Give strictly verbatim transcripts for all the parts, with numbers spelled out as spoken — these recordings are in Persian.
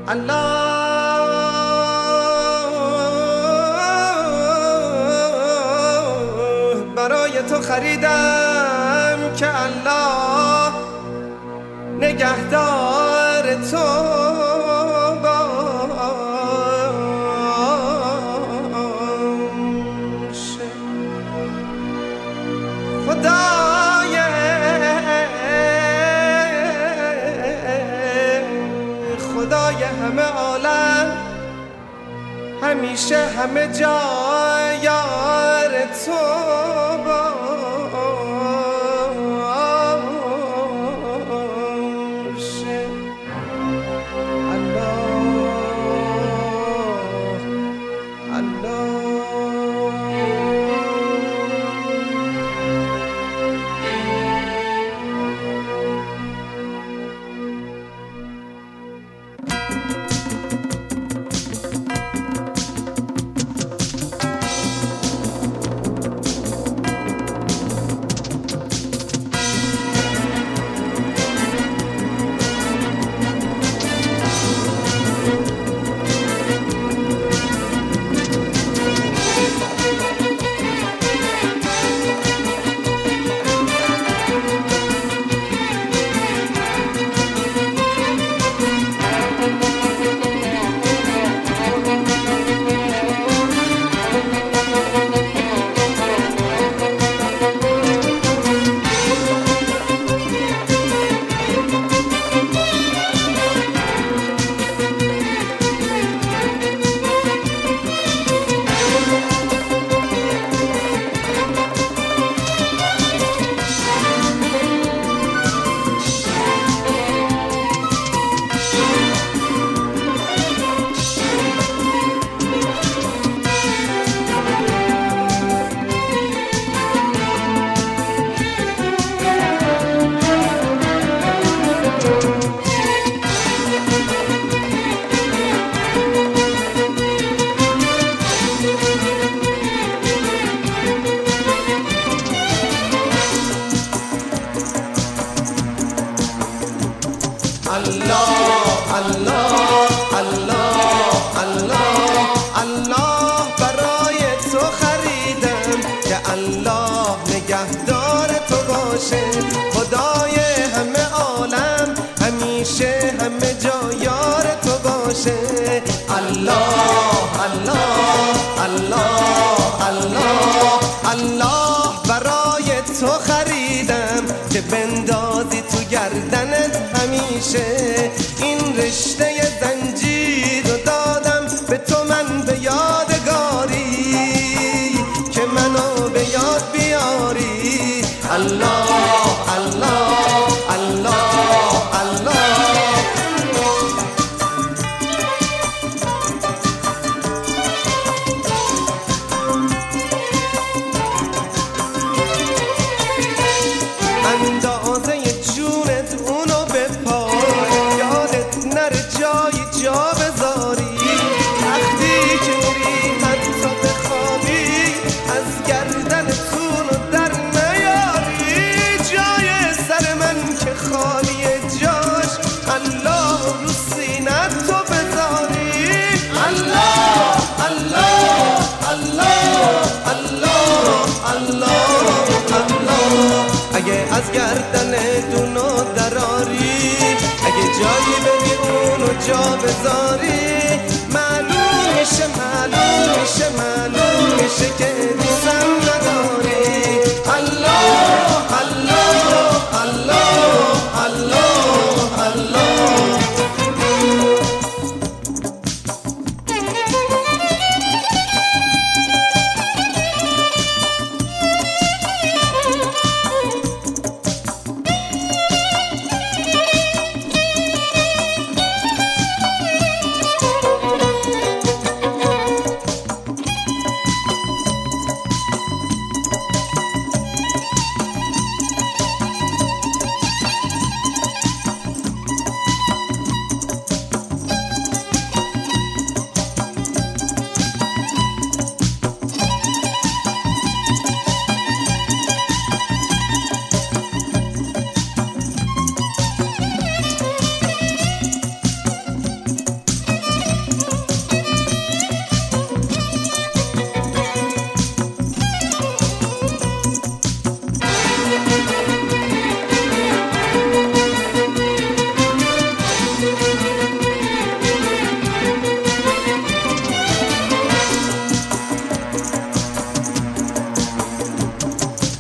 الله برای تو خریدم که الله نگهدار تو باشه. خدای خدای همه عالم همیشه همه جا یار تو باشه. الله الله الله الله الله الله برای تو خریدم که الله نگهدار تو باشه. خدای همه عالم همیشه همه جا یار تو باشه. الله الله الله الله الله برای تو خریدم که بندازی تو گردنت همیشه. این رشته زنجیر رو دادم به تو من به یادگاری که منو به یاد بیاری. الله الله الله الله اندازه جونت اونو بپا یادت نره جایی جا بذاری. وقتی که میری حتی بخوابی از گردنتونو در نیاری. جای سر من که خالیه جاش الله رو سینت تو بذاری. الله الله الله الله الله الله اگه از گردن دونو دراری، اگه جایی بری اونو جا بذاری، معلوم میشه معلوم میشه معلوم میشه که دوستم نداری. الله الله الله الله الله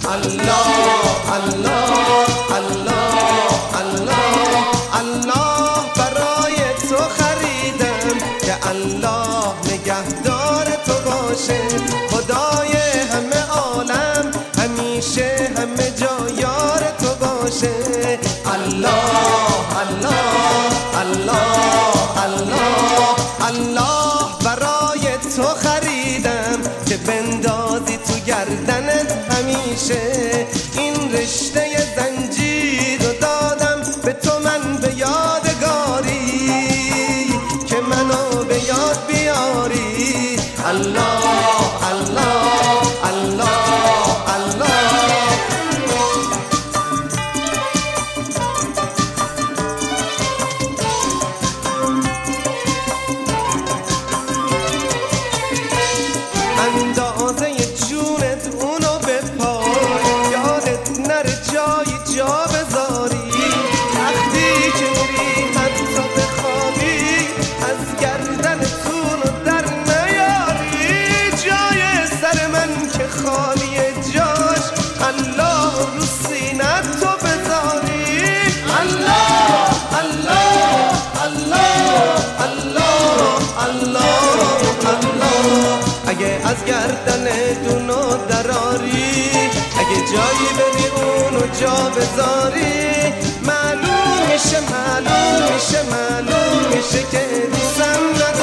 الله الله الله الله الله برای تو خریدم که الله نگهدار تو باشه خدای همه عالم همیشه همه جا یار تو باشه الله الله الله الله الله برای تو خریدم که بندازی تو گردنت همیشه این رشته زنجیر رو دادم به تو من به یادگاری که منو به یاد بیاری الله الله الله الله اندازه جونت اونو بپای یادت نره جای جا بذاری وقتی که میری حتی بخوابی از گردنتونو در نیاری جای سر من که خالیه جاش الله رو سینت تو بذاری الله الله الله الله الله الله اگه از گردن دونو دراری اگه جایی بری اونو جا بذاری معلوم میشه معلوم میشه معلوم میشه که دوستم نداری